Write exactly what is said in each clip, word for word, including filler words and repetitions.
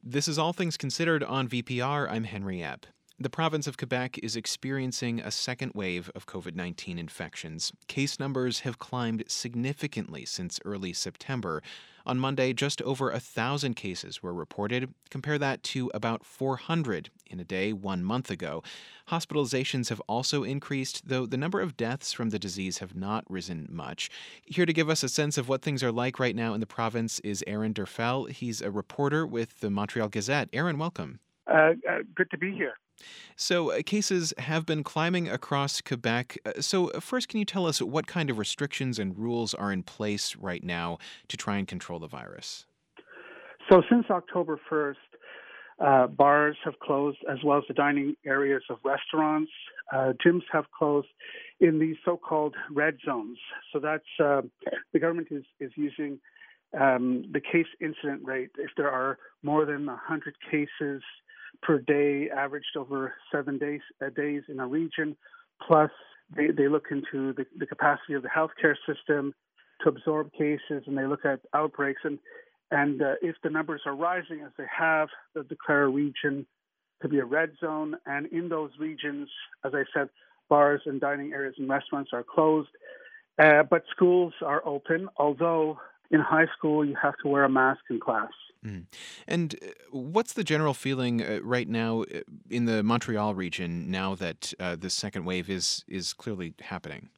This is All Things Considered on V P R. I'm Henry Epp. The province of Quebec is experiencing a second wave of COVID nineteen infections. Case numbers have climbed significantly since early September. On Monday, just over a thousand cases were reported. Compare that to about four hundred in a day one month ago. Hospitalizations have also increased, though the number of deaths from the disease have not risen much. Here to give us a sense of what things are like right now in the province is Aaron Derfel. He's a reporter with the Montreal Gazette. Aaron, welcome. Uh, uh, good to be here. So, uh, cases have been climbing across Quebec. Uh, so, uh, first, can you tell us what kind of restrictions and rules are in place right now to try and control the virus? So, since October first, uh, bars have closed, as well as the dining areas of restaurants. Uh, gyms have closed in these so-called red zones. So, that's uh, the government is, is using um, the case incident rate. If there are more than one hundred cases per day, averaged over seven days uh, days in a region. Plus, they, they look into the, the capacity of the healthcare system to absorb cases, and they look at outbreaks. And and uh, if the numbers are rising, as they have, they'll declare a region to be a red zone. And in those regions, as I said, bars and dining areas and restaurants are closed. Uh, but schools are open, although in high school you have to wear a mask in class. Mm. And uh, what's the general feeling uh, right now uh, in the Montreal region now that uh, the second wave is is clearly happening?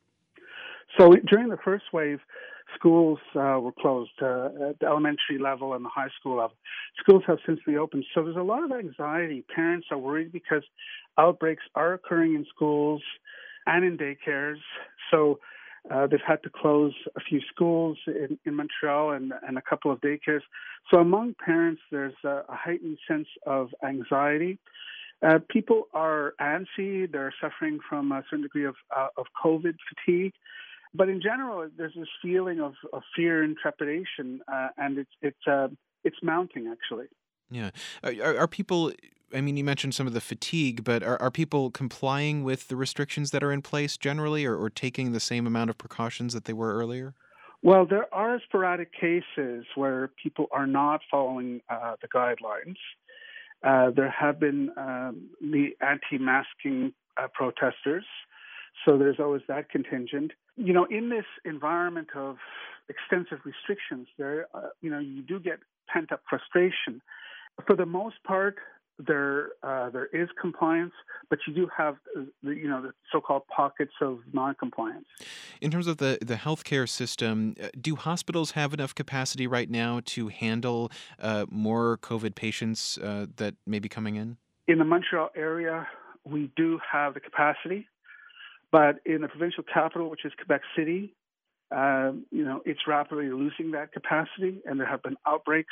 So during the first wave, schools uh, were closed uh, at the elementary level and the high school level. Schools have since reopened. So there's a lot of anxiety. Parents are worried because outbreaks are occurring in schools and in daycares. So Uh, they've had to close a few schools in, in Montreal and, and a couple of daycares. So among parents, there's a, a heightened sense of anxiety. Uh, people are antsy. They're suffering from a certain degree of, uh, of COVID fatigue. But in general, there's this feeling of, of fear and trepidation, uh, and it's it's uh, it's mounting, actually. Yeah. Are, are people, I mean, you mentioned some of the fatigue, but are, are people complying with the restrictions that are in place generally, or, or taking the same amount of precautions that they were earlier? Well, there are sporadic cases where people are not following uh, the guidelines. Uh, there have been um, the anti-masking uh, protesters, so there's always that contingent. You know, in this environment of extensive restrictions, there, uh, you know, you do get pent-up frustration. For the most part, there uh, there is compliance, but you do have the, you know, the so-called pockets of non-compliance. In terms of the, the healthcare system, uh, do hospitals have enough capacity right now to handle uh, more COVID patients uh, that may be coming in? In the Montreal area, we do have the capacity, but in the provincial capital, which is Quebec City, uh, you know, it's rapidly losing that capacity, and there have been outbreaks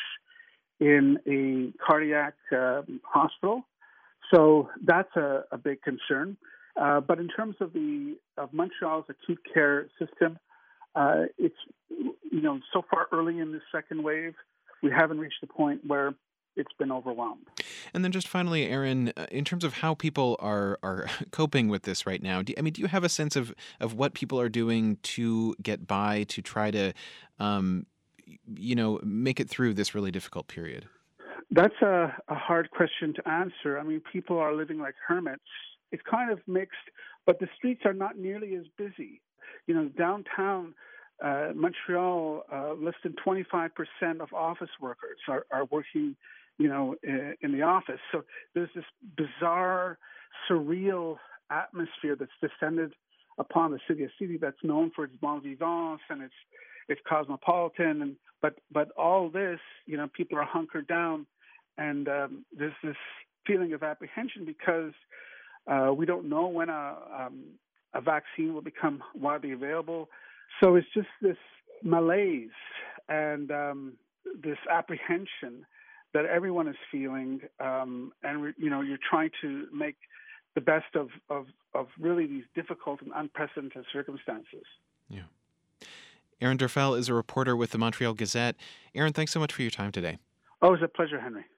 in a cardiac uh, hospital. So that's a, a big concern. Uh, but in terms of the of Montreal's acute care system, uh, it's, you know, so far early in the second wave, we haven't reached the point where it's been overwhelmed. And then just finally, Aaron, uh, in terms of how people are are coping with this right now, do, I mean, do you have a sense of, of what people are doing to get by, to try to um, you know, make it through this really difficult period? That's a, a hard question to answer. I mean, people are living like hermits. It's kind of mixed, but the streets are not nearly as busy. You know, downtown uh, Montreal, uh, less than twenty-five percent of office workers are, are working, you know, in, in the office. So there's this bizarre, surreal atmosphere that's descended upon the city, a city that's known for its bon vivance and its it's cosmopolitan, and but but all this, you know, people are hunkered down, and um, there's this feeling of apprehension because uh, we don't know when a um, a vaccine will become widely available. So it's just this malaise and um, this apprehension that everyone is feeling, um, and you know, you're trying to make the best of of of really these difficult and unprecedented circumstances. Yeah. Aaron Derfel is a reporter with the Montreal Gazette. Aaron, thanks so much for your time today. Oh, it was a pleasure, Henry.